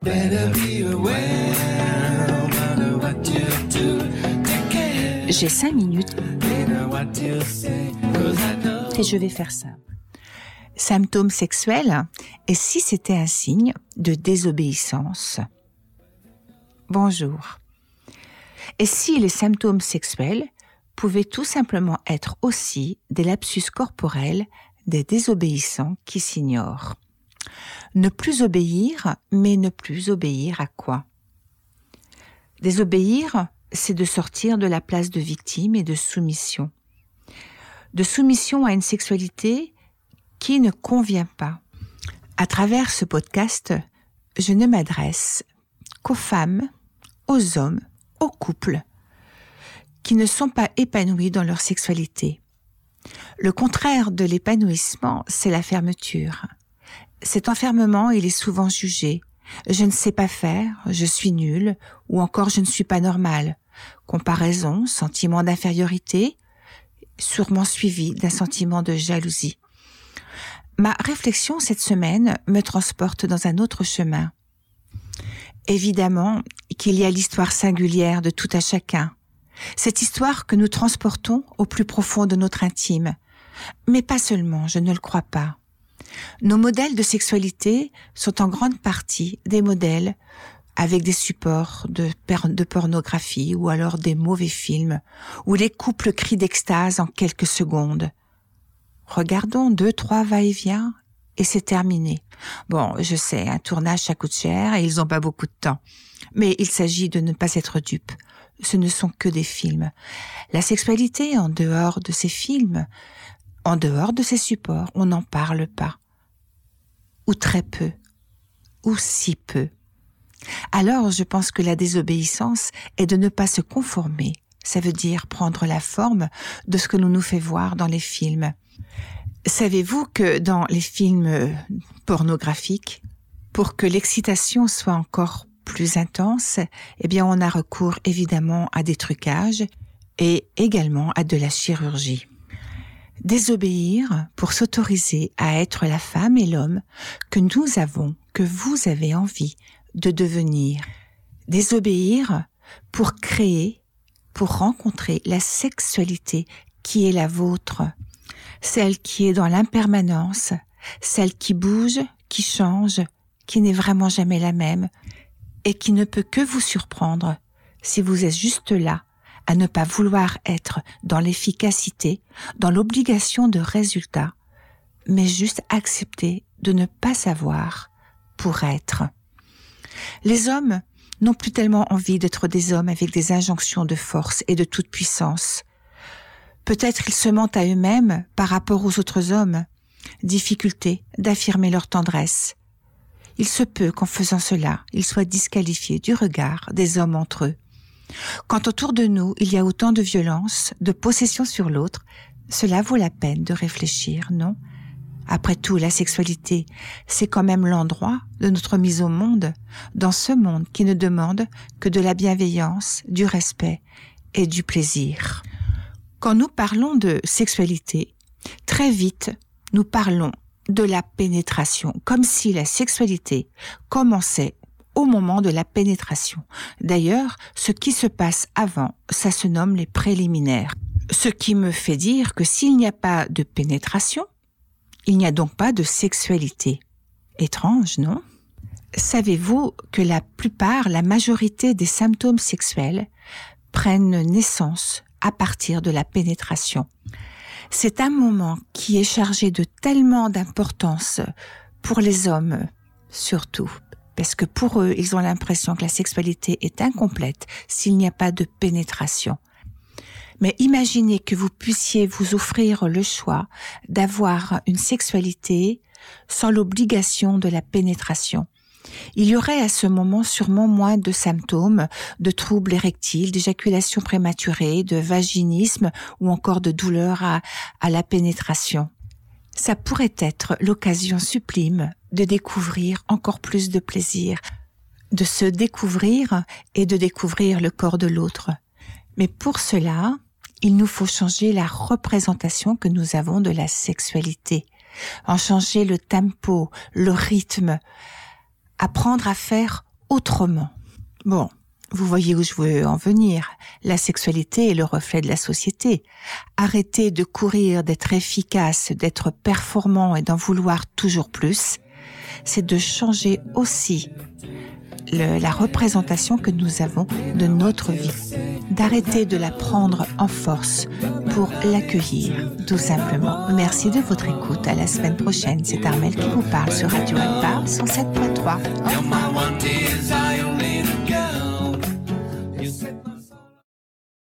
J'ai 5 minutes et je vais faire ça. Symptômes sexuels, et si c'était un signe de désobéissance? Bonjour. Et si les symptômes sexuels pouvaient tout simplement être aussi des lapsus corporels, des désobéissants qui s'ignorent? Ne plus obéir, mais ne plus obéir à quoi? Désobéir, c'est de sortir de la place de victime et de soumission. De soumission à une sexualité qui ne convient pas. À travers ce podcast, je ne m'adresse qu'aux femmes, aux hommes, aux couples qui ne sont pas épanouis dans leur sexualité. Le contraire de l'épanouissement, c'est la fermeture. Cet enfermement, il est souvent jugé. Je ne sais pas faire, je suis nulle, ou encore je ne suis pas normale. Comparaison, sentiment d'infériorité, sûrement suivi d'un sentiment de jalousie. Ma réflexion cette semaine me transporte dans un autre chemin. Évidemment qu'il y a l'histoire singulière de tout à chacun. Cette histoire que nous transportons au plus profond de notre intime. Mais pas seulement, je ne le crois pas. Nos modèles de sexualité sont en grande partie des modèles avec des supports de pornographie ou alors des mauvais films où les couples crient d'extase en quelques secondes. Regardons 2-3 va-et-vient et c'est terminé. Bon, je sais, un tournage ça coûte cher et ils n'ont pas beaucoup de temps. Mais il s'agit de ne pas être dupe. Ce ne sont que des films. La sexualité en dehors de ces films, en dehors de ces supports, on n'en parle pas. Ou très peu. Ou si peu. Alors, je pense que la désobéissance est de ne pas se conformer. Ça veut dire prendre la forme de ce que l'on nous fait voir dans les films. Savez-vous que dans les films pornographiques, pour que l'excitation soit encore plus intense, eh bien, on a recours évidemment à des trucages et également à de la chirurgie. Désobéir pour s'autoriser à être la femme et l'homme que nous avons, que vous avez envie de devenir. Désobéir pour créer, pour rencontrer la sexualité qui est la vôtre, celle qui est dans l'impermanence, celle qui bouge, qui change, qui n'est vraiment jamais la même et qui ne peut que vous surprendre si vous êtes juste là à ne pas vouloir être dans l'efficacité, dans l'obligation de résultat, mais juste accepter de ne pas savoir pour être. Les hommes n'ont plus tellement envie d'être des hommes avec des injonctions de force et de toute puissance. Peut-être ils se mentent à eux-mêmes par rapport aux autres hommes. Difficulté d'affirmer leur tendresse. Il se peut qu'en faisant cela, ils soient disqualifiés du regard des hommes entre eux. Quand autour de nous, il y a autant de violence, de possession sur l'autre, cela vaut la peine de réfléchir, non? Après tout, la sexualité, c'est quand même l'endroit de notre mise au monde, dans ce monde qui ne demande que de la bienveillance, du respect et du plaisir. Quand nous parlons de sexualité, très vite, nous parlons de la pénétration, comme si la sexualité commençait au moment de la pénétration. D'ailleurs, ce qui se passe avant, ça se nomme les préliminaires. Ce qui me fait dire que s'il n'y a pas de pénétration, il n'y a donc pas de sexualité. Étrange, non? Savez-vous que la majorité des symptômes sexuels prennent naissance à partir de la pénétration? C'est un moment qui est chargé de tellement d'importance pour les hommes, surtout. Parce que pour eux, ils ont l'impression que la sexualité est incomplète s'il n'y a pas de pénétration. Mais imaginez que vous puissiez vous offrir le choix d'avoir une sexualité sans l'obligation de la pénétration. Il y aurait à ce moment sûrement moins de symptômes, de troubles érectiles, d'éjaculation prématurée, de vaginisme ou encore de douleurs à la pénétration. Ça pourrait être l'occasion sublime de découvrir encore plus de plaisir, de se découvrir et de découvrir le corps de l'autre. Mais pour cela, il nous faut changer la représentation que nous avons de la sexualité, en changer le tempo, le rythme, apprendre à faire autrement. Bon, vous voyez où je veux en venir. La sexualité est le reflet de la société. Arrêtez de courir, d'être efficace, d'être performant et d'en vouloir toujours plus. C'est de changer aussi la représentation que nous avons de notre vie. D'arrêter de la prendre en force pour l'accueillir, tout simplement. Merci de votre écoute. À la semaine prochaine. C'est Armelle qui vous parle sur Radio Alpha 107.3. Au revoir.